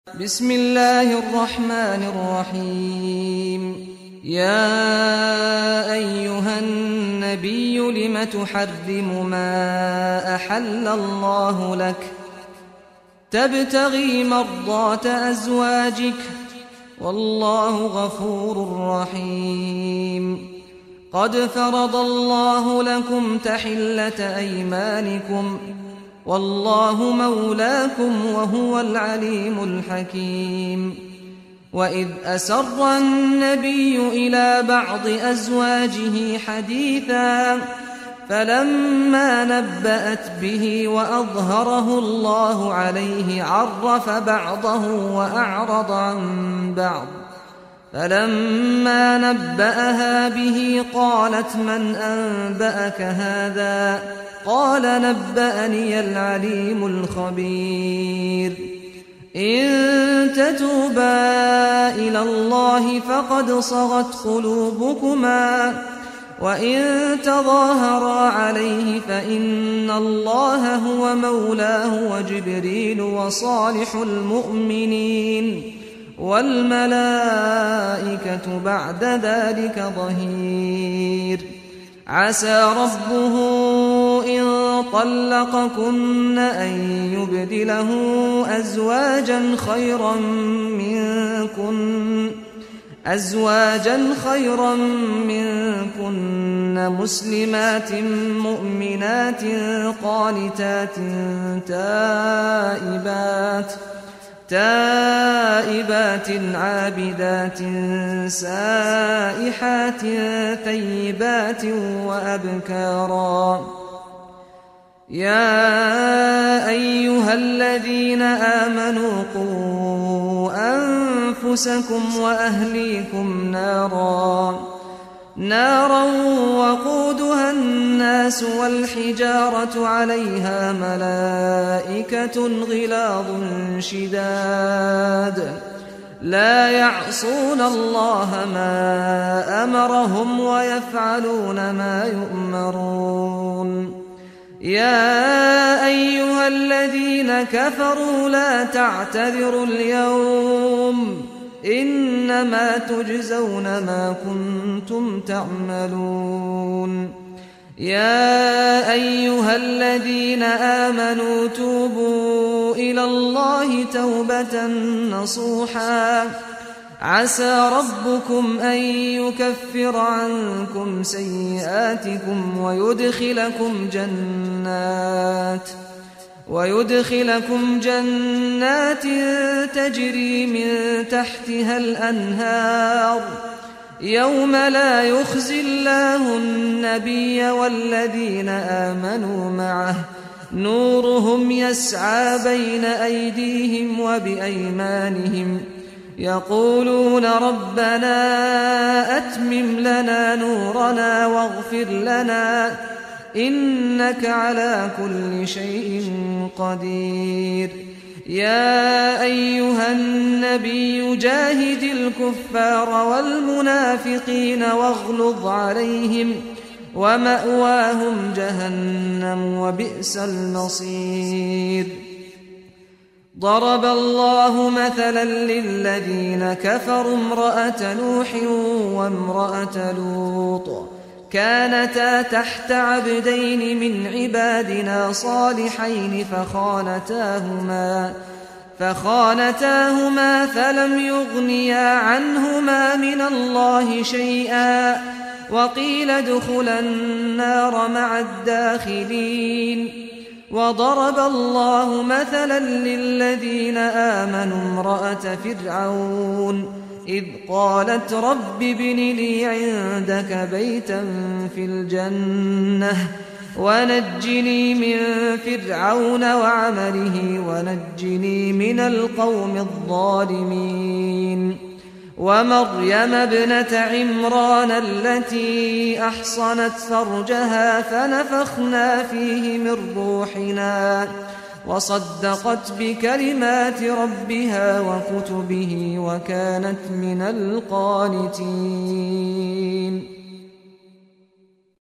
بسم الله الرحمن الرحيم. يا أيها النبي لم تحرم ما أحل الله لك تبتغي مرضات أزواجك والله غفور رحيم. قد فرض الله لكم تحلة أيمانكم والله مولاكم وهو العليم الحكيم. وإذ أسر النبي إلى بعض أزواجه حديثا فلما نبأت به وأظهره الله عليه عرف بعضه وأعرض عن بعض. فلما نبأها به قالت من أنبأك هذا؟ قال نبأني العليم الخبير. إن تتوبا إلى الله فقد صغت قلوبكما وإن تظاهرا عليه فإن الله هو مولاه وجبريل وصالح المؤمنين والملائكة بعد ذلك ظهير. عسى ربه إن طلقكن أن يبدله أزواجا خيرا منكن مسلمات مؤمنات قانتات تائبات عابدات سائحات ثيبات وأبكارا. يا أيها الذين آمنوا قوا أنفسكم وأهليكم نارا وقودها الناس والحجارة عليها ملائكة غلاظ شداد لا يعصون الله ما أمرهم ويفعلون ما يؤمرون. يا أيها الذين كفروا لا تعتذروا اليوم إنما تجزون ما كنتم تعملون. يا أيها الذين آمنوا توبوا إلى الله توبة نصوحا عسى ربكم أن يكفر عنكم سيئاتكم ويدخلكم جنات تجري من تحتها الأنهار يوم لا يخزي الله النبي والذين آمنوا معه نورهم يسعى بين أيديهم وبأيمانهم يقولون ربنا أتمم لنا نورنا واغفر لنا إنك على كل شيء قدير. يا أيها النبي جاهد الكفار والمنافقين واغلظ عليهم ومأواهم جهنم وبئس المصير. ضرب الله مثلا للذين كفروا امرأة نوح وامرأة لوط كانتا تحت عبدين من عبادنا صالحين فخانتاهما فلم يغنيا عنهما من الله شيئا وقيل ادخلا النار مع الداخلين. وضرب الله مثلا للذين آمنوا امرأة فرعون إذ قالت رب ابن لي عندك بيتا في الجنة ونجني من فرعون وعمله ونجني من القوم الظالمين. ومريم ابنة عمران التي أحصنت فرجها فنفخنا فيه من روحنا وصدقت بكلمات ربها وكتبه وكانت من القانتين.